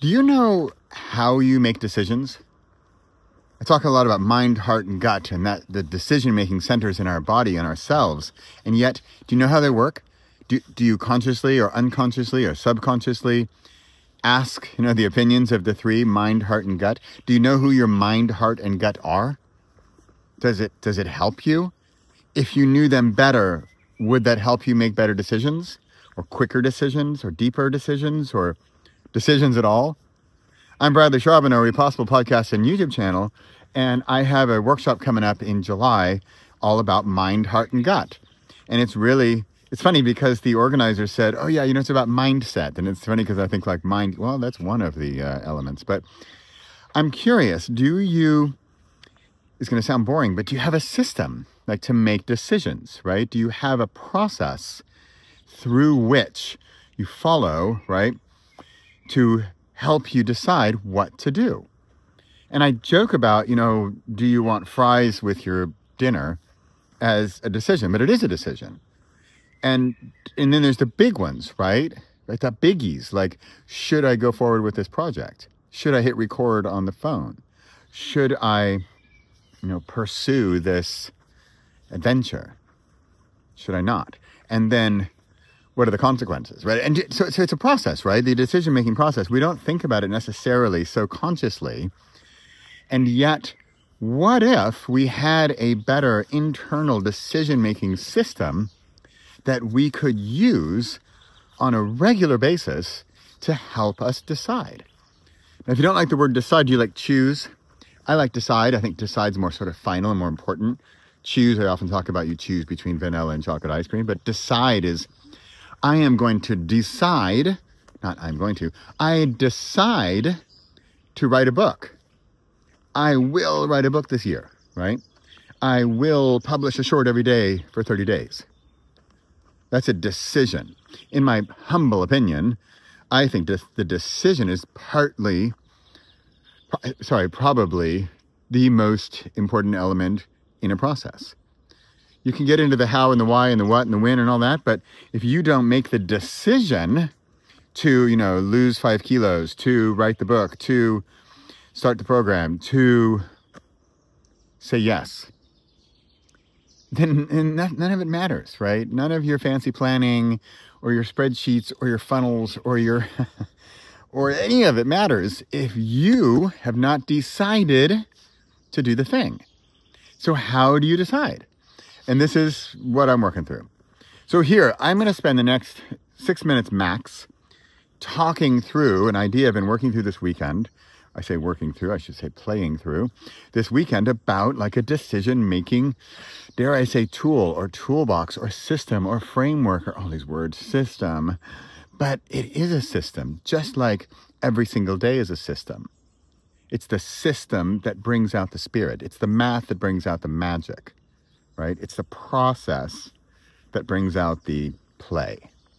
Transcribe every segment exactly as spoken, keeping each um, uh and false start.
Do you know how you make decisions? I talk a lot about mind, heart, and gut, and that the decision-making centers in our body and ourselves. And yet, do you know how they work? Do, do you consciously or unconsciously or subconsciously ask, you know, the opinions of the three, mind, heart, and gut? Do you know who your mind, heart, and gut are? Does it, does it help you? If you knew them better, would that help you make better decisions? Or quicker decisions? Or deeper decisions? Or decisions at all? I'm Bradley Charbonneau, Repossible Podcast and YouTube channel, and I have a workshop coming up in July all about mind, heart, and gut. And it's really, it's funny because the organizer said, oh yeah, you know, it's about mindset. And it's funny because I think like mind, well, that's one of the uh, elements. But I'm curious, do you, it's going to sound boring, but do you have a system like to make decisions, right? Do you have a process through which you follow, right, to help you decide what to do? And I joke about, you know, do you want fries with your dinner as a decision, but it is a decision. And and then there's the big ones, right? Like the biggies, like, should I go forward with this project? Should I hit record on the phone? Should I, you know, pursue this adventure? Should I not? And then what are the consequences, right? And so, so it's a process, right? The decision-making process. We don't think about it necessarily so consciously. And yet, what if we had a better internal decision-making system that we could use on a regular basis to help us decide? Now, if you don't like the word decide, do you like choose? I like decide. I think decide's more sort of final and more important. Choose, I often talk about you choose between vanilla and chocolate ice cream, but decide is, I am going to decide, not I'm going to, I decide to write a book. I will write a book this year, right? I will publish a short every day for thirty days. That's a decision. In my humble opinion, I think that the decision is partly, sorry, probably the most important element in a process. You can get into the how and the why and the what and the when and all that, but if you don't make the decision to, you know, lose five kilos, to write the book, to start the program, to say yes, then and that, none of it matters, right? None of your fancy planning or your spreadsheets or your funnels or your or any of it matters if you have not decided to do the thing. So how do you decide? And this is what I'm working through. So here, I'm going to spend the next six minutes max talking through an idea I've been working through this weekend. I say working through, I should say playing through this weekend about like a decision-making, dare I say, tool or toolbox or system or framework or all these words, system. But it is a system, just like every single day is a system. It's the system that brings out the spirit. It's the math that brings out the magic. Right? It's the process that brings out the play.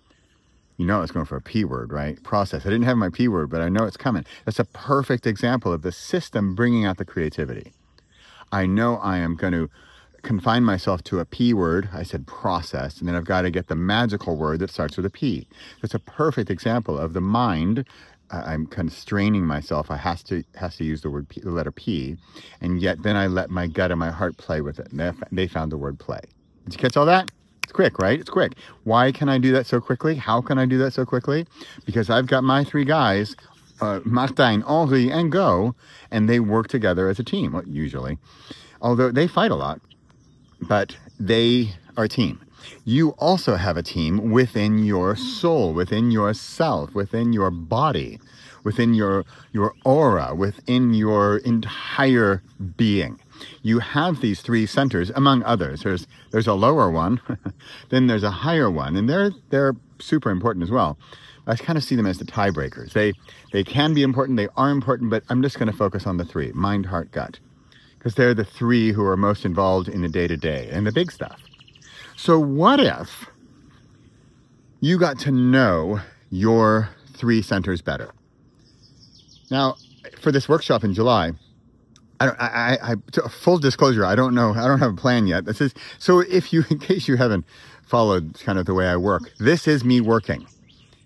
You know it's going for a P word, right? Process. I didn't have my P word, but I know it's coming. That's a perfect example of the system bringing out the creativity. I know I am going to confine myself to a P word. I said process, and then I've got to get the magical word that starts with a P. It's a perfect example of the mind. I'm constraining myself. I has to has to use the word P, the letter P, and yet then I let my gut and my heart play with it. And they, they found the word play. Did you catch all that? It's quick, right? It's quick. Why can I do that so quickly? How can I do that so quickly? Because I've got my three guys, uh, Martin, Henri, and Go, and they work together as a team, well, usually. Although they fight a lot, but they are a team. You also have a team within your soul, within yourself, within your body, within your your aura, within your entire being. You have these three centers, among others. There's there's a lower one, then there's a higher one, and they're they're super important as well. I kind of see them as the tiebreakers. They they can be important, they are important, but I'm just going to focus on the three: mind, heart, gut, because they're the three who are most involved in the day-to-day and the big stuff. So what if you got to know your three centers better? Now, for this workshop in July, I don't, I, I, I, full disclosure, I don't know, I don't have a plan yet. This is, so if you, in case you haven't followed kind of the way I work, this is me working.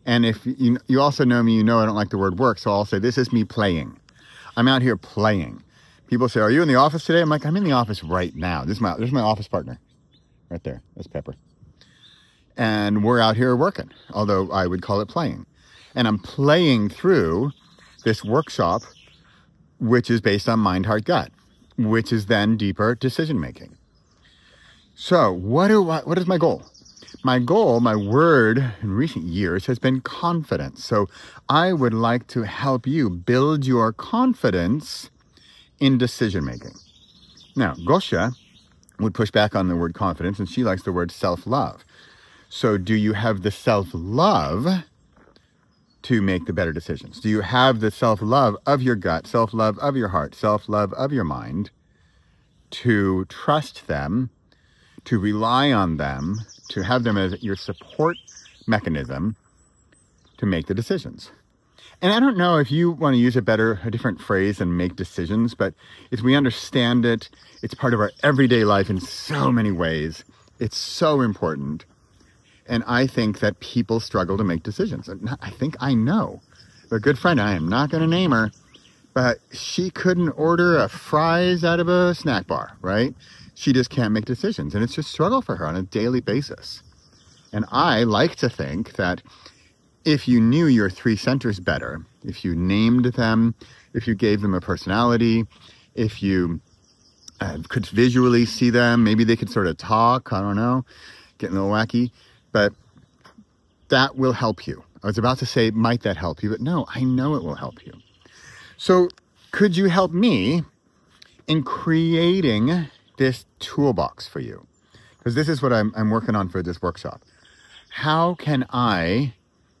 And if you, you also know me, you know I don't like the word work, so I'll say, this is me playing. I'm out here playing. People say, are you in the office today? I'm like, I'm in the office right now. This is my, this is my office partner. Right there. That's Pepper. And we're out here working, although I would call it playing. And I'm playing through this workshop, which is based on mind, heart, gut, which is then deeper decision making. So what do I, what is my goal? My goal, my word in recent years has been confidence. So I would like to help you build your confidence in decision making. Now, Gosha would push back on the word confidence, and she likes the word self-love. So do you have the self-love to make the better decisions? Do you have the self-love of your gut, self-love of your heart, self-love of your mind to trust them, to rely on them, to have them as your support mechanism to make the decisions? And I don't know if you want to use a better, a different phrase than make decisions, but if we understand it, it's part of our everyday life in so many ways. It's so important. And I think that people struggle to make decisions. I think I know. A good friend, I am not going to name her, but she couldn't order a fries out of a snack bar, right? She just can't make decisions. And it's just a struggle for her on a daily basis. And I like to think that if you knew your three centers better, if you named them, if you gave them a personality, if you uh, could visually see them, maybe they could sort of talk, I don't know, getting a little wacky, but that will help you. I was about to say, might that help you? But no, I know it will help you. So could you help me in creating this toolbox for you? Because this is what I'm, I'm working on for this workshop. How can I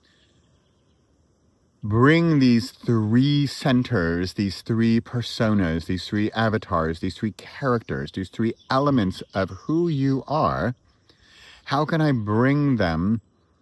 bring these three centers, these three personas, these three avatars, these three characters, these three elements of who you are? How can I bring them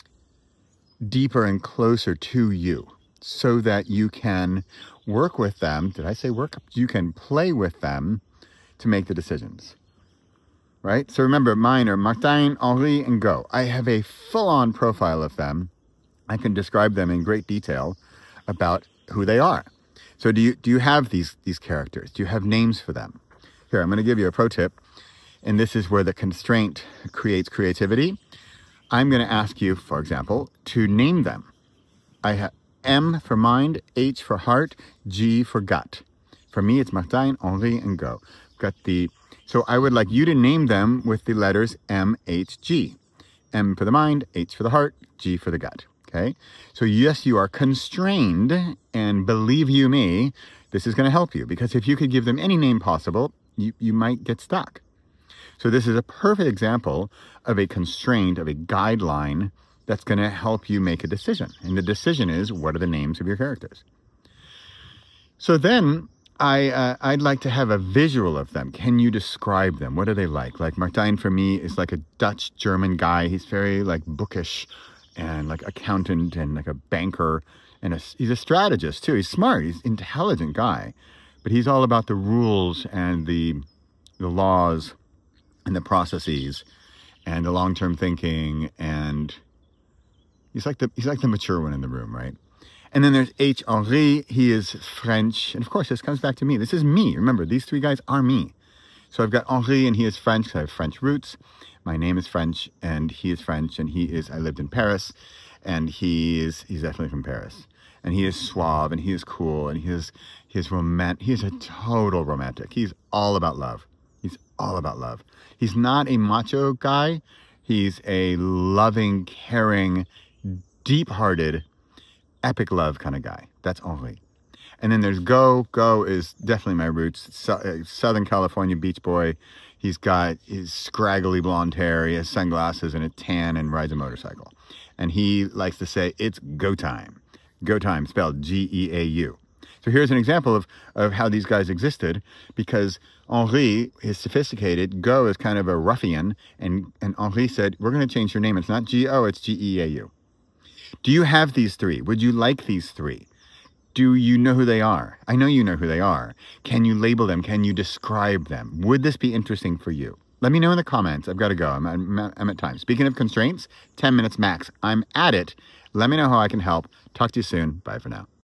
deeper and closer to you so that you can work with them? Did I say work? You can play with them to make the decisions, right? So remember, mine are Martin, Henri, and Go. I have a full-on profile of them. I can describe them in great detail about who they are. So do you, do you have these, these characters? Do you have names for them? Here, I'm going to give you a pro tip. And this is where the constraint creates creativity. I'm going to ask you, for example, to name them. I have M for mind, H for heart, G for gut. For me, it's Martin, Henri, and Go. Got the, so I would like you to name them with the letters M, H, G. M for the mind, H for the heart, G for the gut. Okay? So yes, you are constrained, and believe you me, this is going to help you, because if you could give them any name possible, you, you might get stuck. So this is a perfect example of a constraint, of a guideline that's going to help you make a decision. And the decision is, what are the names of your characters? So then I, uh, I'd like to have a visual of them. Can you describe them? What are they like? Like Martin for me is like a Dutch German guy. He's very like bookish and like accountant and like a banker. And a, he's a strategist too. He's smart. He's an intelligent guy. But he's all about the rules and the, the laws and the processes and the long-term thinking, and he's like the he's like the mature one in the room, right? And then there's H. Henri. He is French, and of course this comes back to me. This is me. Remember, these three guys are me. So I've got Henri, and he is French. I have French roots. My name is French, and he is French, and he is. I lived in Paris, and he is. He's definitely from Paris, and he is suave, and he is cool, and he is. He is romantic. He is a total romantic. He's all about love. He's all about love. He's not a macho guy. He's a loving, caring, deep-hearted, epic love kind of guy. That's Henri. And then there's Go. Go is definitely my roots. So, Southern California beach boy. He's got his scraggly blonde hair. He has sunglasses and a tan and rides a motorcycle. And he likes to say, it's go time. Go time, spelled G E A U. So here's an example of, of how these guys existed, because Henri is sophisticated, Go is kind of a ruffian, and, and Henri said, we're going to change your name. It's not G O, it's G E A U. Do you have these three? Would you like these three? Do you know who they are? I know you know who they are. Can you label them? Can you describe them? Would this be interesting for you? Let me know in the comments. I've got to go. I'm, I'm, I'm at time. Speaking of constraints, ten minutes max. I'm at it. Let me know how I can help. Talk to you soon. Bye for now.